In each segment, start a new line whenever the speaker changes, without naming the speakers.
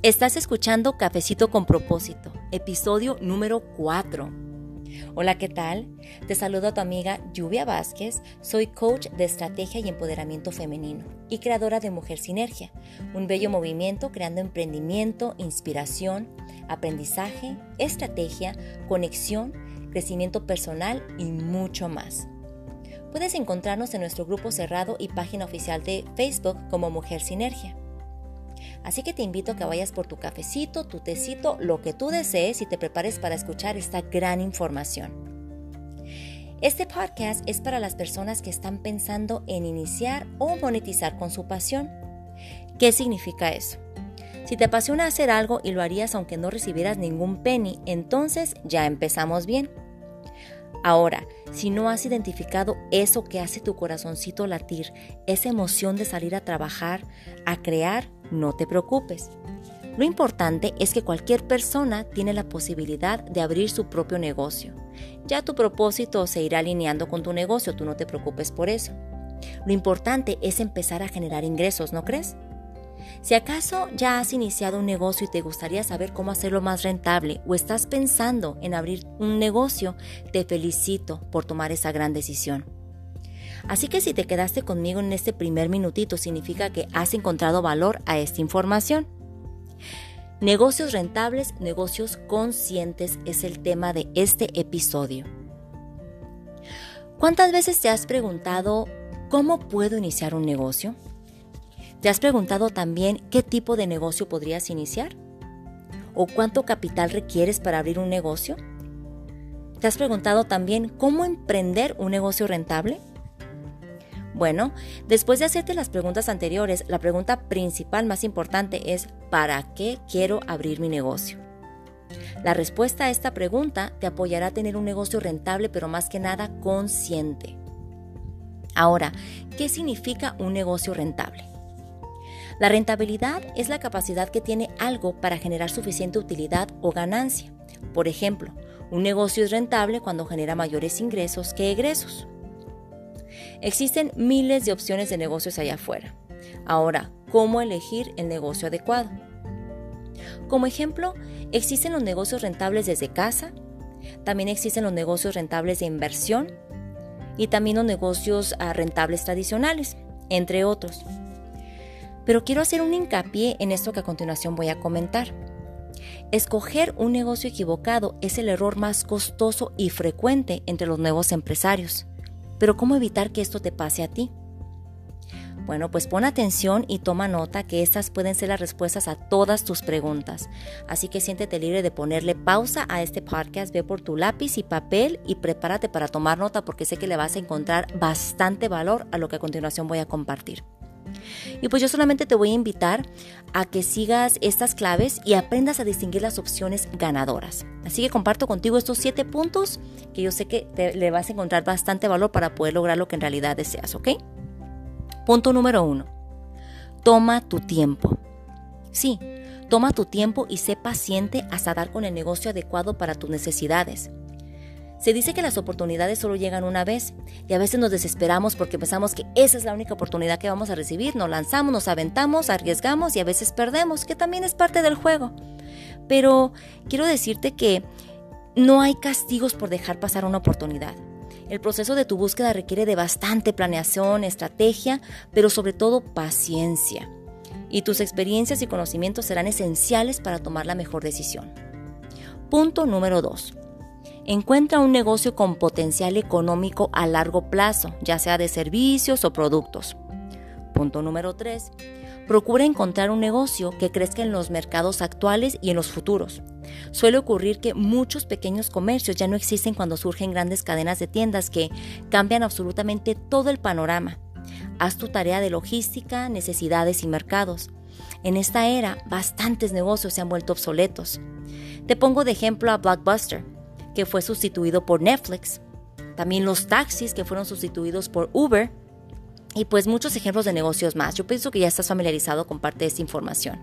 Estás escuchando Cafecito con Propósito, episodio número 4. Hola, ¿qué tal? Te saludo a tu amiga Lluvia Vázquez. Soy coach de estrategia y empoderamiento femenino y creadora de Mujer Sinergia, un bello movimiento creando emprendimiento, inspiración, aprendizaje, estrategia, conexión, crecimiento personal y mucho más. Puedes encontrarnos en nuestro grupo cerrado y página oficial de Facebook como Mujer Sinergia. Así que te invito a que vayas por tu cafecito, tu tecito, lo que tú desees y te prepares para escuchar esta gran información. Este podcast es para las personas que están pensando en iniciar o monetizar con su pasión. ¿Qué significa eso? Si te apasiona hacer algo y lo harías aunque no recibieras ningún penny, entonces ya empezamos bien. Ahora, si no has identificado eso que hace tu corazoncito latir, esa emoción de salir a trabajar, a crear, no te preocupes. Lo importante es que cualquier persona tiene la posibilidad de abrir su propio negocio. Ya tu propósito se irá alineando con tu negocio, tú no te preocupes por eso. Lo importante es empezar a generar ingresos, ¿no crees? Si acaso ya has iniciado un negocio y te gustaría saber cómo hacerlo más rentable o estás pensando en abrir un negocio, te felicito por tomar esa gran decisión. Así que si te quedaste conmigo en este primer minutito, significa que has encontrado valor a esta información. Negocios rentables, negocios conscientes es el tema de este episodio. ¿Cuántas veces te has preguntado cómo puedo iniciar un negocio? ¿Te has preguntado también qué tipo de negocio podrías iniciar? ¿O cuánto capital requieres para abrir un negocio? ¿Te has preguntado también cómo emprender un negocio rentable? Bueno, después de hacerte las preguntas anteriores, la pregunta principal más importante es ¿para qué quiero abrir mi negocio? La respuesta a esta pregunta te apoyará a tener un negocio rentable, pero más que nada consciente. Ahora, ¿qué significa un negocio rentable? La rentabilidad es la capacidad que tiene algo para generar suficiente utilidad o ganancia. Por ejemplo, un negocio es rentable cuando genera mayores ingresos que egresos. Existen miles de opciones de negocios allá afuera. Ahora, ¿cómo elegir el negocio adecuado? Como ejemplo, existen los negocios rentables desde casa, también existen los negocios rentables de inversión y también los negocios rentables tradicionales, entre otros. Pero quiero hacer un hincapié en esto que a continuación voy a comentar. Escoger un negocio equivocado es el error más costoso y frecuente entre los nuevos empresarios. Pero ¿cómo evitar que esto te pase a ti? Bueno, pues pon atención y toma nota que estas pueden ser las respuestas a todas tus preguntas. Así que siéntete libre de ponerle pausa a este podcast, ve por tu lápiz y papel y prepárate para tomar nota porque sé que le vas a encontrar bastante valor a lo que a continuación voy a compartir. Y pues yo solamente te voy a invitar a que sigas estas claves y aprendas a distinguir las opciones ganadoras. Así que comparto contigo estos 7 puntos que yo sé que le vas a encontrar bastante valor para poder lograr lo que en realidad deseas, ¿ok? Punto número 1. Toma tu tiempo. Sí, toma tu tiempo y sé paciente hasta dar con el negocio adecuado para tus necesidades. Se dice que las oportunidades solo llegan una vez y a veces nos desesperamos porque pensamos que esa es la única oportunidad que vamos a recibir. Nos lanzamos, nos aventamos, arriesgamos y a veces perdemos, que también es parte del juego. Pero quiero decirte que no hay castigos por dejar pasar una oportunidad. El proceso de tu búsqueda requiere de bastante planeación, estrategia, pero sobre todo paciencia. Y tus experiencias y conocimientos serán esenciales para tomar la mejor decisión. Punto número 2. Encuentra un negocio con potencial económico a largo plazo, ya sea de servicios o productos. Punto número 3. Procura encontrar un negocio que crezca en los mercados actuales y en los futuros. Suele ocurrir que muchos pequeños comercios ya no existen cuando surgen grandes cadenas de tiendas que cambian absolutamente todo el panorama. Haz tu tarea de logística, necesidades y mercados. En esta era, bastantes negocios se han vuelto obsoletos. Te pongo de ejemplo a Blockbuster, que fue sustituido por Netflix, también los taxis que fueron sustituidos por Uber y pues muchos ejemplos de negocios más. Yo pienso que ya estás familiarizado con parte de esta información.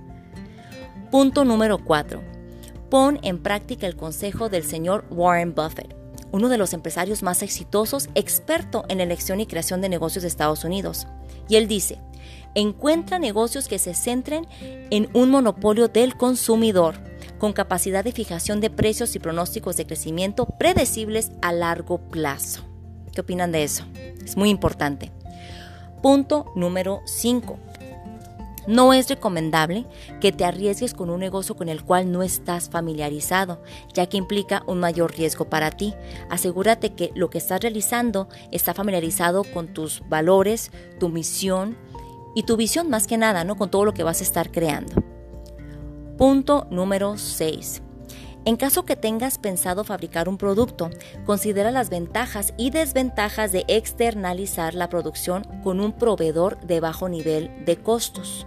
Punto número 4. Pon en práctica el consejo del señor Warren Buffett, uno de los empresarios más exitosos, experto en elección y creación de negocios de Estados Unidos. Y él dice, Encuentra negocios que se centren en un monopolio del consumidor, con capacidad de fijación de precios y pronósticos de crecimiento predecibles a largo plazo. ¿Qué opinan de eso? Es muy importante. Punto número 5. No es recomendable que te arriesgues con un negocio con el cual no estás familiarizado, ya que implica un mayor riesgo para ti. Asegúrate que lo que estás realizando está familiarizado con tus valores, tu misión y tu visión más que nada, ¿no? Con todo lo que vas a estar creando. Punto número 6. En caso que tengas pensado fabricar un producto, considera las ventajas y desventajas de externalizar la producción con un proveedor de bajo nivel de costos.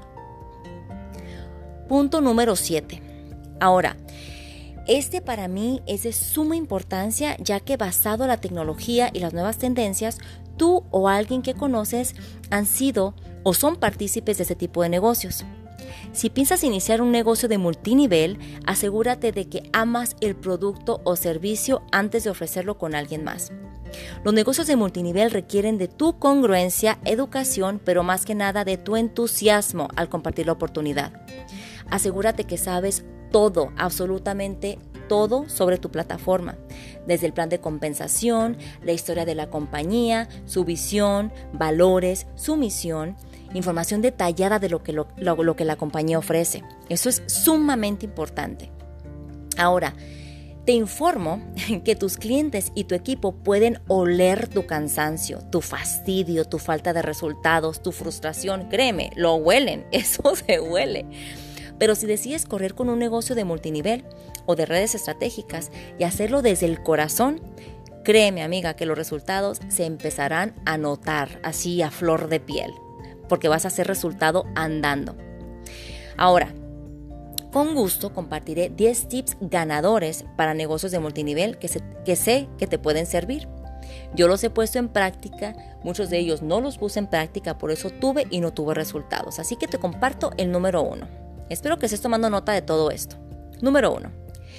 Punto número 7. Ahora, este para mí es de suma importancia, ya que basado en la tecnología y las nuevas tendencias, tú o alguien que conoces han sido o son partícipes de este tipo de negocios. Si piensas iniciar un negocio de multinivel, asegúrate de que amas el producto o servicio antes de ofrecerlo con alguien más. Los negocios de multinivel requieren de tu congruencia, educación, pero más que nada de tu entusiasmo al compartir la oportunidad. Asegúrate que sabes todo, absolutamente todo sobre tu plataforma, desde el plan de compensación, la historia de la compañía, su visión, valores, su misión, información detallada de lo que la compañía ofrece. Eso es sumamente importante. Ahora, te informo que tus clientes y tu equipo pueden oler tu cansancio, tu fastidio, tu falta de resultados, tu frustración. Créeme, lo huelen, eso se huele. Pero si decides correr con un negocio de multinivel o de redes estratégicas y hacerlo desde el corazón, créeme, amiga, que los resultados se empezarán a notar así a flor de piel, porque vas a hacer resultado andando. Ahora, con gusto compartiré 10 tips ganadores para negocios de multinivel que sé que te pueden servir. Yo los he puesto en práctica, muchos de ellos no los puse en práctica, por eso tuve y no tuve resultados. Así que te comparto el número 1. Espero que estés tomando nota de todo esto. Número 1.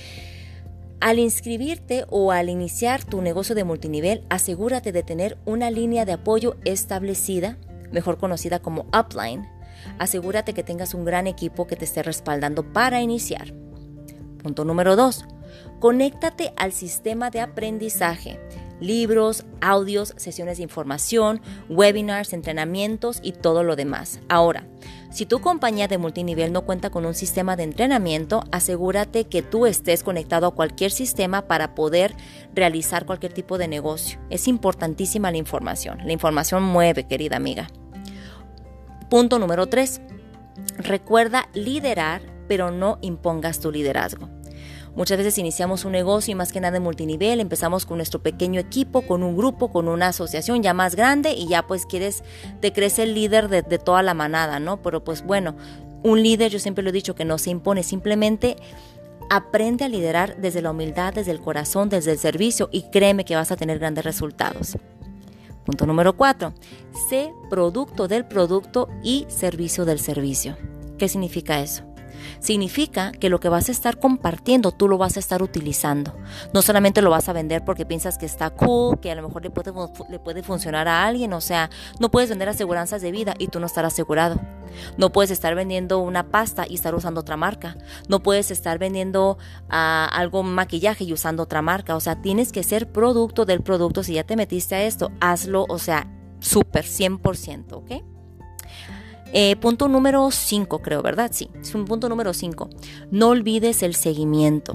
Al inscribirte o al iniciar tu negocio de multinivel, asegúrate de tener una línea de apoyo establecida, mejor conocida como upline. Asegúrate que tengas un gran equipo que te esté respaldando para iniciar. Punto número 2. Conéctate al sistema de aprendizaje. Libros, audios, sesiones de información, webinars, entrenamientos y todo lo demás. Ahora, si tu compañía de multinivel no cuenta con un sistema de entrenamiento, asegúrate que tú estés conectado a cualquier sistema para poder realizar cualquier tipo de negocio. Es importantísima la información. La información mueve, querida amiga. Punto número 3. Recuerda liderar, pero no impongas tu liderazgo. Muchas veces iniciamos un negocio y más que nada en multinivel, empezamos con nuestro pequeño equipo, con un grupo, con una asociación ya más grande y ya pues te crees el líder de toda la manada, ¿no? Pero pues bueno, un líder, yo siempre lo he dicho, que no se impone, simplemente aprende a liderar desde la humildad, desde el corazón, desde el servicio y créeme que vas a tener grandes resultados. Punto número 4. Sé producto del producto y servicio del servicio. ¿Qué significa eso? Significa que lo que vas a estar compartiendo, tú lo vas a estar utilizando. No solamente lo vas a vender porque piensas que está cool, que a lo mejor le puede funcionar a alguien. O sea, no puedes vender aseguranzas de vida y tú no estar asegurado. No puedes estar vendiendo una pasta y estar usando otra marca. No puedes estar vendiendo algo maquillaje y usando otra marca. O sea, tienes que ser producto del producto. Si ya te metiste a esto, hazlo, o sea, súper 100%, ¿ok? Punto número 5, creo, ¿verdad? Sí, es un punto número 5. No olvides el seguimiento.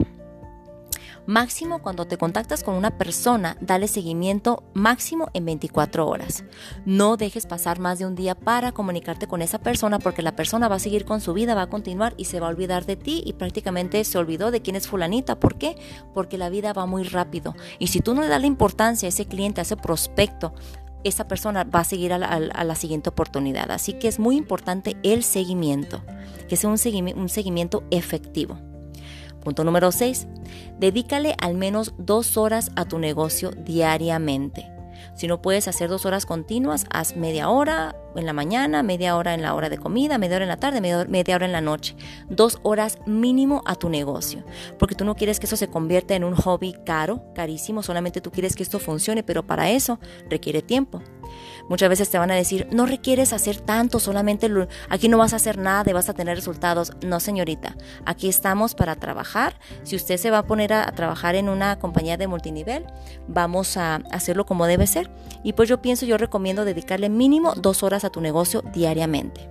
Máximo cuando te contactas con una persona, dale seguimiento máximo en 24 horas. No dejes pasar más de un día para comunicarte con esa persona porque la persona va a seguir con su vida, va a continuar y se va a olvidar de ti y prácticamente se olvidó de quién es fulanita. ¿Por qué? Porque la vida va muy rápido y si tú no le das la importancia a ese cliente, a ese prospecto, esa persona va a seguir a la siguiente oportunidad. Así que es muy importante el seguimiento, que sea un seguimiento efectivo. Punto número 6. Dedícale al menos 2 horas a tu negocio diariamente. Si no puedes hacer 2 horas continuas, haz media hora, en la mañana, media hora en la hora de comida, media hora en la tarde, media hora en la noche. 2 horas mínimo a tu negocio, porque tú no quieres que eso se convierta en un hobby caro, carísimo, solamente tú quieres que esto funcione, pero para eso requiere tiempo. Muchas veces te van a decir, no requieres hacer tanto, solamente aquí no vas a hacer nada y vas a tener resultados. No, señorita, aquí estamos para trabajar. Si usted se va a poner a trabajar en una compañía de multinivel, vamos a hacerlo como debe ser. Y pues yo recomiendo dedicarle mínimo 2 horas a tu negocio diariamente.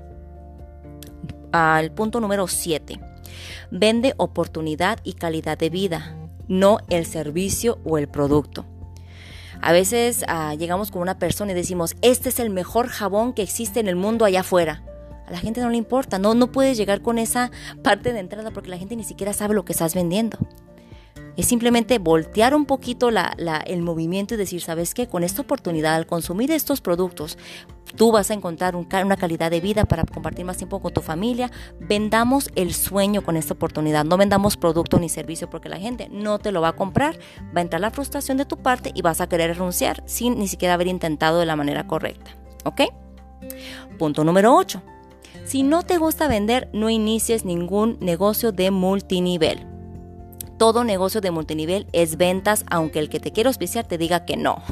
Al punto número 7. Vende oportunidad y calidad de vida, no el servicio o el producto. A veces llegamos con una persona y decimos, este es el mejor jabón que existe en el mundo allá afuera. A la gente no le importa, no puedes llegar con esa parte de entrada porque la gente ni siquiera sabe lo que estás vendiendo. Es simplemente voltear un poquito el movimiento y decir, ¿sabes qué? Con esta oportunidad, al consumir estos productos, tú vas a encontrar una calidad de vida para compartir más tiempo con tu familia. Vendamos el sueño con esta oportunidad. No vendamos producto ni servicio porque la gente no te lo va a comprar. Va a entrar la frustración de tu parte y vas a querer renunciar sin ni siquiera haber intentado de la manera correcta. ¿Ok? Punto número 8. Si no te gusta vender, no inicies ningún negocio de multinivel. Todo negocio de multinivel es ventas, aunque el que te quiera auspiciar te diga que no.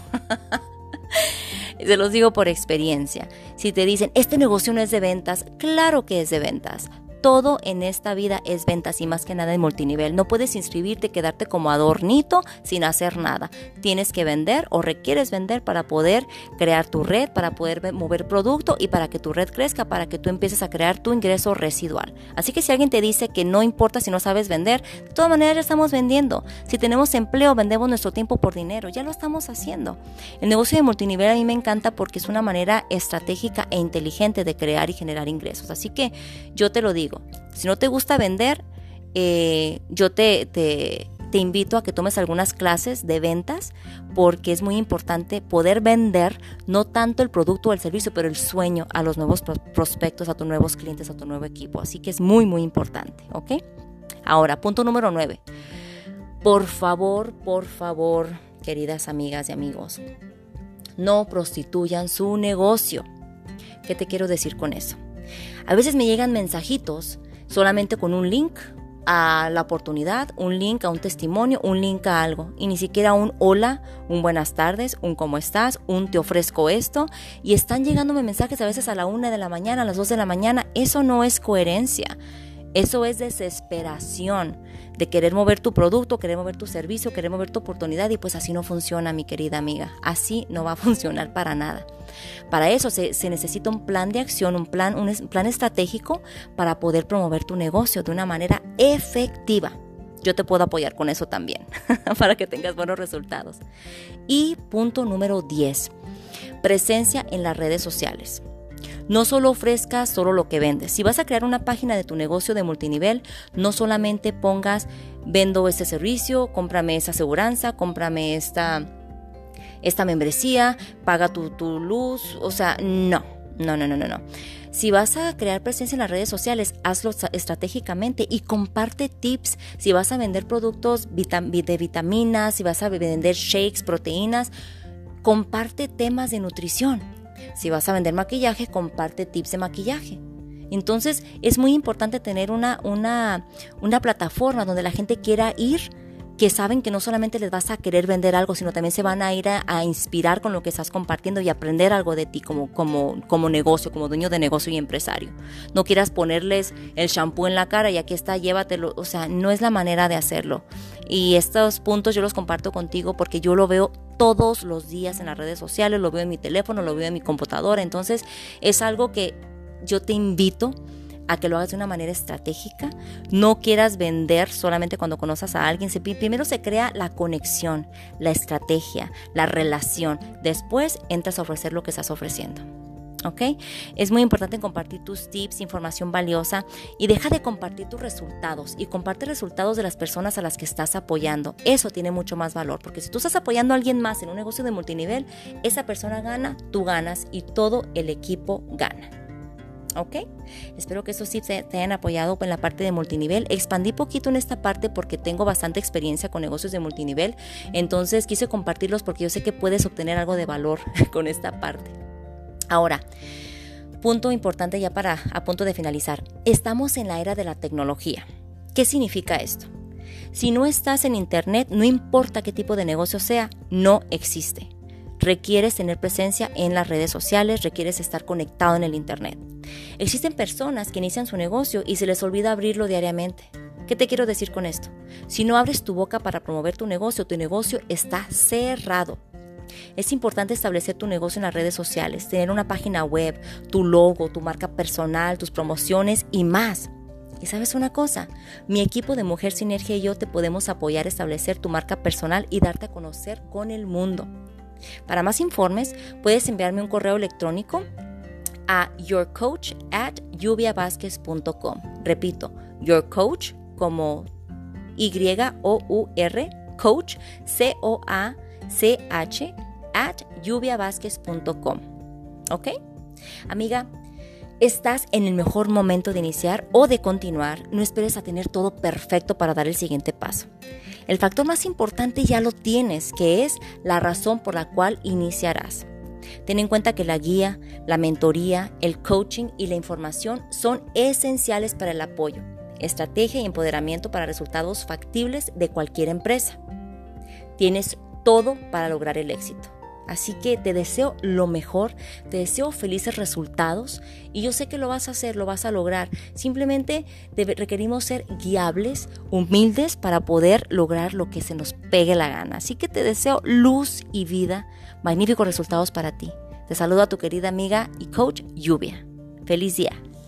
Se los digo por experiencia. Si te dicen, este negocio no es de ventas, claro que es de ventas. Todo en esta vida es ventas y más que nada en multinivel. No puedes inscribirte, quedarte como adornito sin hacer nada. Tienes que vender o requieres vender para poder crear tu red, para poder mover producto y para que tu red crezca, para que tú empieces a crear tu ingreso residual. Así que si alguien te dice que no importa si no sabes vender, de todas maneras ya estamos vendiendo. Si tenemos empleo, vendemos nuestro tiempo por dinero. Ya lo estamos haciendo. El negocio de multinivel a mí me encanta porque es una manera estratégica e inteligente de crear y generar ingresos. Así que yo te lo digo. Si no te gusta vender, yo te invito a que tomes algunas clases de ventas porque es muy importante poder vender no tanto el producto o el servicio, pero el sueño a los nuevos prospectos, a tus nuevos clientes, a tu nuevo equipo. Así que es muy, muy importante, ¿ok? Ahora, punto número 9. Por favor, queridas amigas y amigos, no prostituyan su negocio. ¿Qué te quiero decir con eso? A veces me llegan mensajitos solamente con un link a la oportunidad, un link a un testimonio, un link a algo y ni siquiera un hola, un buenas tardes, un cómo estás, un te ofrezco esto y están llegándome mensajes a veces a la 1 de la mañana, a las 2 de la mañana. Eso no es coherencia, eso es desesperación de querer mover tu producto, querer mover tu servicio, querer mover tu oportunidad y pues así no funciona, mi querida amiga, así no va a funcionar para nada. Para eso se necesita un plan de acción, un plan estratégico para poder promover tu negocio de una manera efectiva. Yo te puedo apoyar con eso también, para que tengas buenos resultados. Y punto número 10, presencia en las redes sociales. No solo ofrezcas solo lo que vendes. Si vas a crear una página de tu negocio de multinivel, no solamente pongas, vendo este servicio, cómprame esa aseguranza, cómprame esta membresía, paga tu luz, o sea, no. Si vas a crear presencia en las redes sociales, hazlo estratégicamente y comparte tips. Si vas a vender productos de vitaminas, si vas a vender shakes, proteínas, comparte temas de nutrición. Si vas a vender maquillaje, comparte tips de maquillaje. Entonces, es muy importante tener una plataforma donde la gente quiera ir, que saben que no solamente les vas a querer vender algo, sino también se van a ir a inspirar con lo que estás compartiendo y aprender algo de ti como negocio, como dueño de negocio y empresario. No quieras ponerles el shampoo en la cara y aquí está, llévatelo. O sea, no es la manera de hacerlo. Y estos puntos yo los comparto contigo porque yo lo veo todos los días en las redes sociales, lo veo en mi teléfono, lo veo en mi computadora. Entonces, es algo que yo te invito a que lo hagas de una manera estratégica. No quieras vender solamente cuando conoces a alguien. Primero se crea la conexión, la estrategia, la relación. Después entras a ofrecer lo que estás ofreciendo. ¿Ok? Es muy importante compartir tus tips, información valiosa y deja de compartir tus resultados y comparte resultados de las personas a las que estás apoyando. Eso tiene mucho más valor porque si tú estás apoyando a alguien más en un negocio de multinivel, esa persona gana, tú ganas y todo el equipo gana. ¿Ok? Espero que estos tips te hayan apoyado en la parte de multinivel. Expandí poquito en esta parte porque tengo bastante experiencia con negocios de multinivel. Entonces quise compartirlos porque yo sé que puedes obtener algo de valor con esta parte. Ahora, Punto importante ya a punto de finalizar. Estamos en la era de la tecnología. ¿Qué significa esto? Si no estás en internet, no importa qué tipo de negocio sea, no existe. Requieres tener presencia en las redes sociales, requieres estar conectado en el internet. Existen personas que inician su negocio y se les olvida abrirlo diariamente. ¿Qué te quiero decir con esto? Si no abres tu boca para promover tu negocio está cerrado. Es importante establecer tu negocio en las redes sociales, tener una página web, tu logo, tu marca personal, tus promociones y más. ¿Y sabes una cosa? Mi equipo de Mujer Sinergia y yo te podemos apoyar a establecer tu marca personal y darte a conocer con el mundo. Para más informes, puedes enviarme un correo electrónico a yourcoach@yuviavasquez.com. Repito, yourcoach como Y-O-U-R, coach, C-O-A-C-H, @yuviavasquez.com. ¿Ok? Amiga, estás en el mejor momento de iniciar o de continuar. No esperes a tener todo perfecto para dar el siguiente paso. El factor más importante ya lo tienes, que es la razón por la cual iniciarás. Ten en cuenta que la guía, la mentoría, el coaching y la información son esenciales para el apoyo, estrategia y empoderamiento para resultados factibles de cualquier empresa. Tienes todo para lograr el éxito. Así que te deseo lo mejor, te deseo felices resultados y yo sé que lo vas a hacer, lo vas a lograr. Simplemente requerimos ser guiables, humildes para poder lograr lo que se nos pegue la gana. Así que te deseo luz y vida, magníficos resultados para ti. Te saluda tu querida amiga y coach Lluvia. ¡Feliz día!